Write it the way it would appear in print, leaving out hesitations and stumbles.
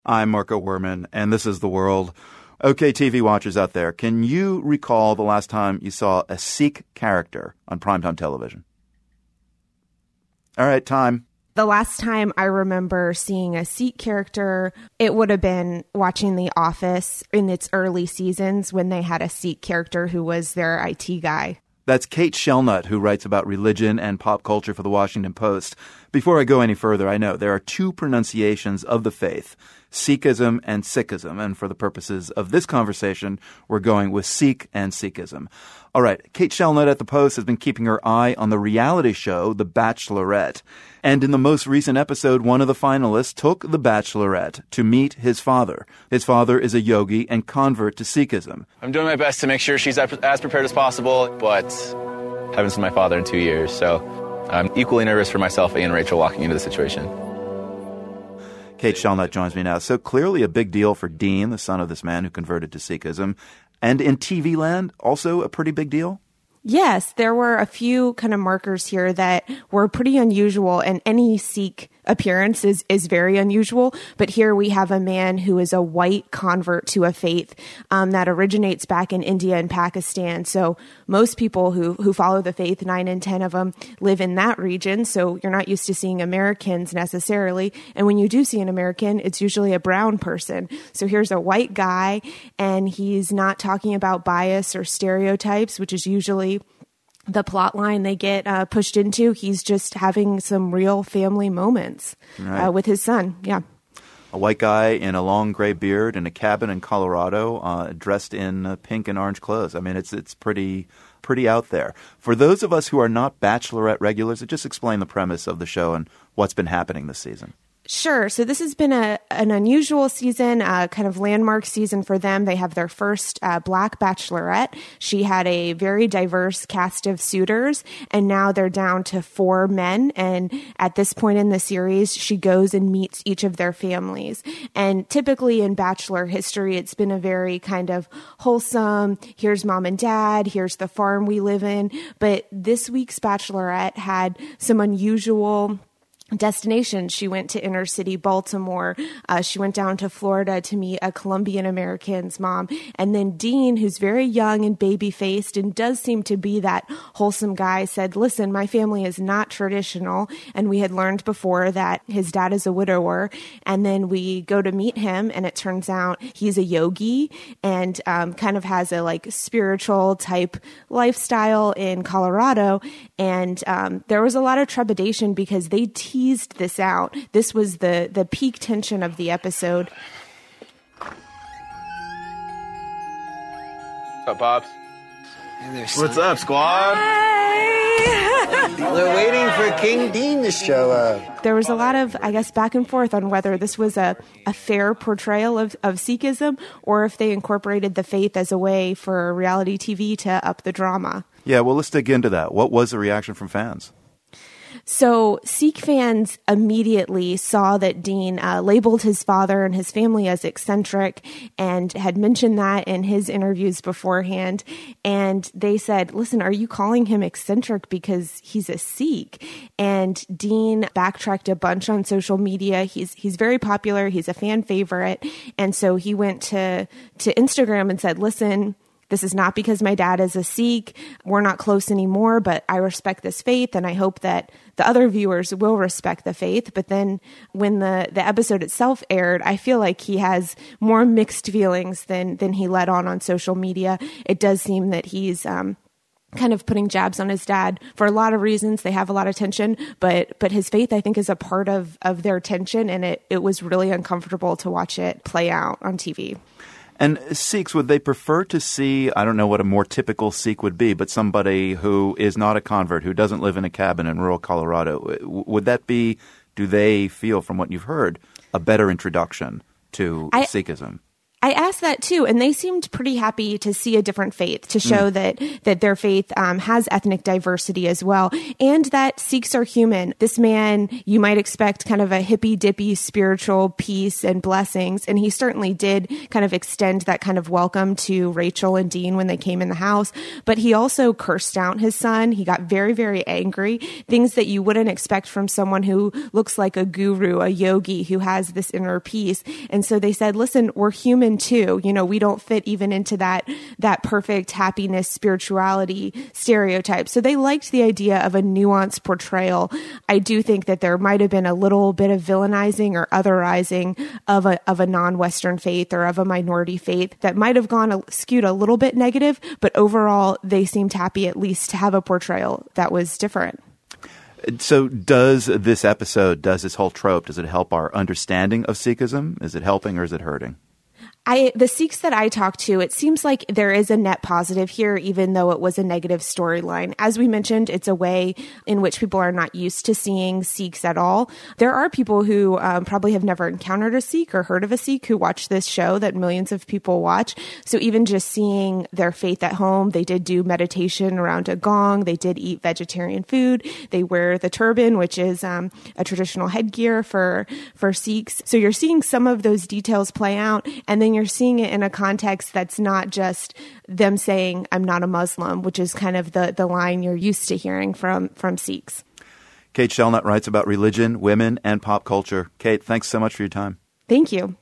I'm Marco Werman, and this is The World. Okay, TV watchers out there, can you recall the last time you saw a Sikh character on primetime television? All right, time. The last time I remember seeing a Sikh character, it would have been watching The Office in its early seasons when they had a Sikh character who was their IT guy. That's Kate Shellnutt, who writes about religion and pop culture for The Washington Post. Before I go any further, I know there are two pronunciations of the faith, Sikhism and Sikhism, and for the purposes of this conversation, we're going with Sikh and Sikhism. All right, Kate Shellnutt at the Post has been keeping her eye on the reality show, The Bachelorette. And in the most recent episode, one of the finalists took The Bachelorette to meet his father. His father is a yogi and convert to Sikhism. I'm doing my best to make sure she's as prepared as possible, but I haven't seen my father in 2 years, so I'm equally nervous for myself and Rachel walking into the situation. Kate Shellnutt joins me now. So clearly a big deal for Dean, the son of this man who converted to Sikhism. And in TV land, also a pretty big deal? Yes, there were a few kind of markers here that were pretty unusual, and any Sikh appearance is very unusual. But here we have a man who is a white convert to a faith that originates back in India and Pakistan. So most people who follow the faith, 9 in 10 of them, live in that region. So you're not used to seeing Americans necessarily. And when you do see an American, it's usually a brown person. So here's a white guy, and he's not talking about bias or stereotypes, which is usually the plot line they get pushed into. He's just having some real family moments with his son. Yeah. A white guy in a long gray beard in a cabin in Colorado, dressed in pink and orange clothes. I mean, it's pretty out there. For those of us who are not Bachelorette regulars, just explain the premise of the show and what's been happening this season. Sure. So this has been an unusual season, kind of landmark season for them. They have their first Black Bachelorette. She had a very diverse cast of suitors, and now they're down to 4 men. And at this point in the series, she goes and meets each of their families. And typically in Bachelor history, it's been a very kind of wholesome, here's mom and dad, here's the farm we live in. But this week's Bachelorette had some unusual destinations. She went to inner city Baltimore. She went down to Florida to meet a Colombian American's mom. And then Dean, who's very young and baby-faced and does seem to be that wholesome guy, said, listen, my family is not traditional. And we had learned before that his dad is a widower. And then we go to meet him, and it turns out he's a yogi and kind of has a like spiritual type lifestyle in Colorado. And there was a lot of trepidation because they teased this out. This was the peak tension of the episode. What's up, Pops? What's up, squad? They're waiting for King Dean to show up. There was a lot of, I guess, back and forth on whether this was a fair portrayal of Sikhism or if they incorporated the faith as a way for reality TV to up the drama. Yeah, well, let's dig into that. What was the reaction from fans? So Sikh fans immediately saw that Dean labeled his father and his family as eccentric and had mentioned that in his interviews beforehand. And they said, listen, are you calling him eccentric because he's a Sikh? And Dean backtracked a bunch on social media. He's very popular. He's a fan favorite. And so he went to Instagram and said, listen, this is not because my dad is a Sikh. We're not close anymore, but I respect this faith, and I hope that the other viewers will respect the faith. But then when the episode itself aired, I feel like he has more mixed feelings than he let on social media. It does seem that he's kind of putting jabs on his dad for a lot of reasons. They have a lot of tension, but his faith, I think, is a part of their tension, and it was really uncomfortable to watch it play out on TV. And Sikhs, would they prefer to see, I don't know what a more typical Sikh would be, but somebody who is not a convert, who doesn't live in a cabin in rural Colorado? Would that be, do they feel, from what you've heard, a better introduction to Sikhism? I asked that too, and they seemed pretty happy to see a different faith, to show that their faith has ethnic diversity as well, and that Sikhs are human. This man, you might expect kind of a hippy-dippy spiritual peace and blessings, and he certainly did kind of extend that kind of welcome to Rachel and Dean when they came in the house, but he also cursed out his son. He got very, very angry, things that you wouldn't expect from someone who looks like a guru, a yogi who has this inner peace. And so they said, listen, we're human too. We don't fit even into that perfect happiness, spirituality stereotype. So they liked the idea of a nuanced portrayal. I do think that there might have been a little bit of villainizing or otherizing of a non-Western faith or of a minority faith that might have skewed a little bit negative, but overall they seemed happy at least to have a portrayal that was different. So does this whole trope, does it help our understanding of Sikhism? Is it helping or is it hurting? The Sikhs that I talked to, it seems like there is a net positive here, even though it was a negative storyline. As we mentioned, it's a way in which people are not used to seeing Sikhs at all. There are people who probably have never encountered a Sikh or heard of a Sikh who watch this show that millions of people watch. So even just seeing their faith at home, they did do meditation around a gong. They did eat vegetarian food. They wear the turban, which is a traditional headgear for Sikhs. So you're seeing some of those details play out, and then you're seeing it in a context that's not just them saying, I'm not a Muslim, which is kind of the line you're used to hearing from Sikhs. Kate Shellnutt writes about religion, women, and pop culture. Kate, thanks so much for your time. Thank you.